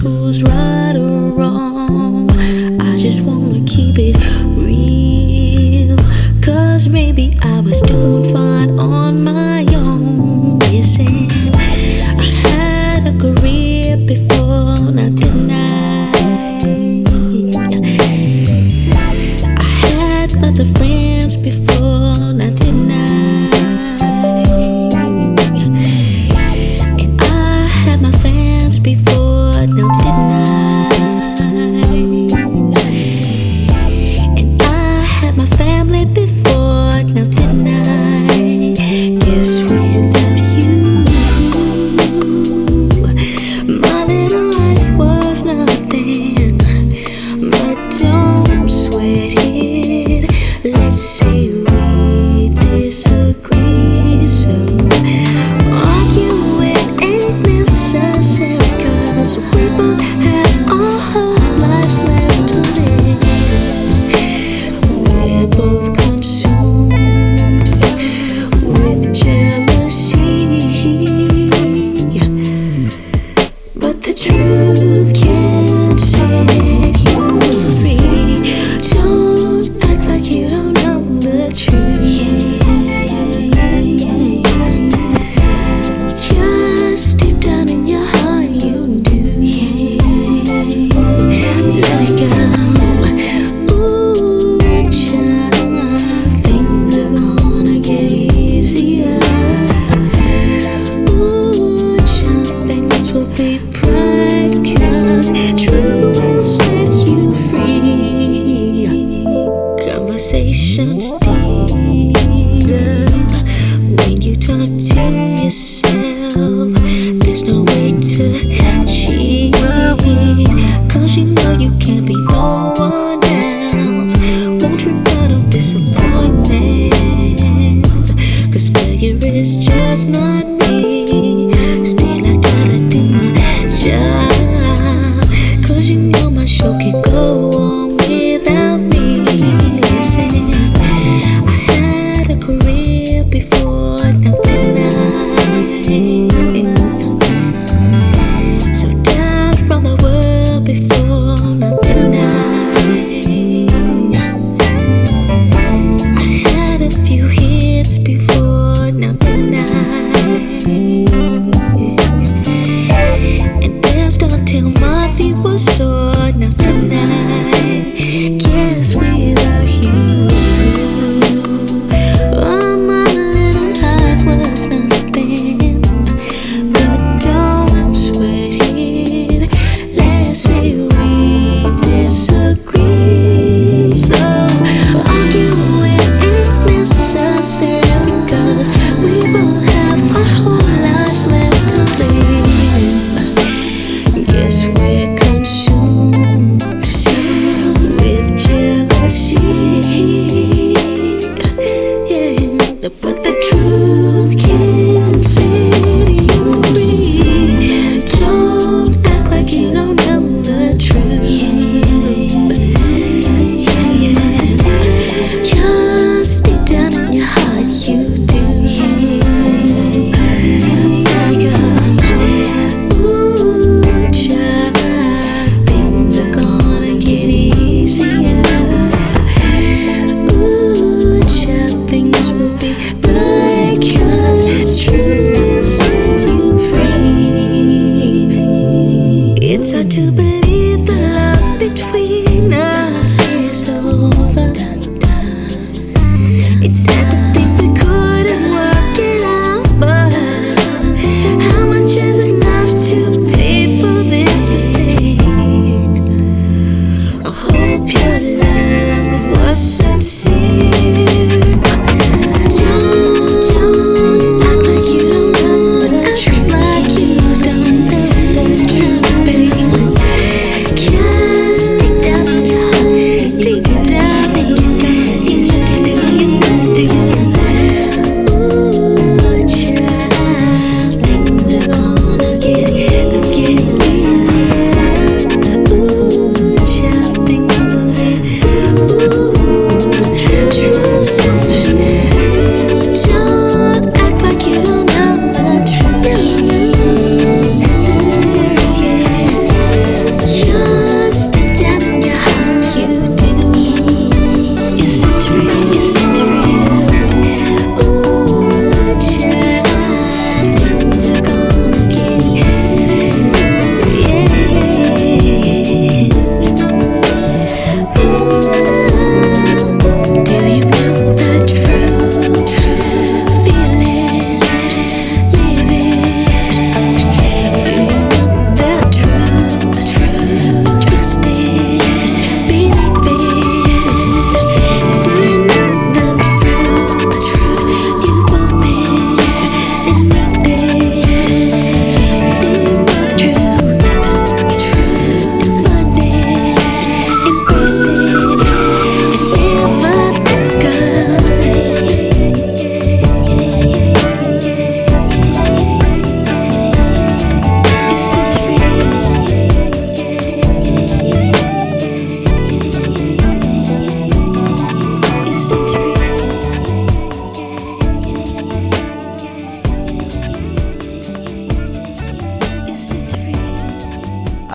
who's right or wrong. I just wanna keep it real, 'cause maybe I was doing fine on my own. Listen, I had a career before, now didn't I? I had lots of friends before, now didn't I? And I had my fans before, now didn't I? And I had my family before, now didn't I? Yes, without you, my little life was nothing. But don't sweat it, let's say we disagree. So arguing ain't necessary, 'cause we both have our whole lives left to live. We're both consumed with jealousy, but the truth can't set you free. Don't act like you don't know the truth. Just deep down in your heart you do. Let it go. Ooh, child, things are gonna get easier. Ooh, child, things will be bright, 'cause truth will set you free. Conversations deep when you talk to yourself. There's no way to cheat, 'cause you know you can't be no one else. Won't rebuttal disappointments, 'cause failure is just not me. Still I gotta do my job, 'cause you know my show can go on without me. Listen, I had a career before, now didn't I? So down from the world before, now didn't I? I had a few hits before, now didn't I? And danced until my feet were sore, now didn't I? Guess without you, oh, my little life was nothing. But don't sweat it, let's say we disagree. So arguing ain't necessary, 'cause we both have our whole lives left to live. Yes, we're consumed with jealousy, yeah, but the truth can set you free. Don't act like you don't know the truth. Just deep down in your heart you do. Let it go. Ooh, child, things are gonna get easier. Ooh, child, things will be bright, 'cause truth will set you free. It's hard to believe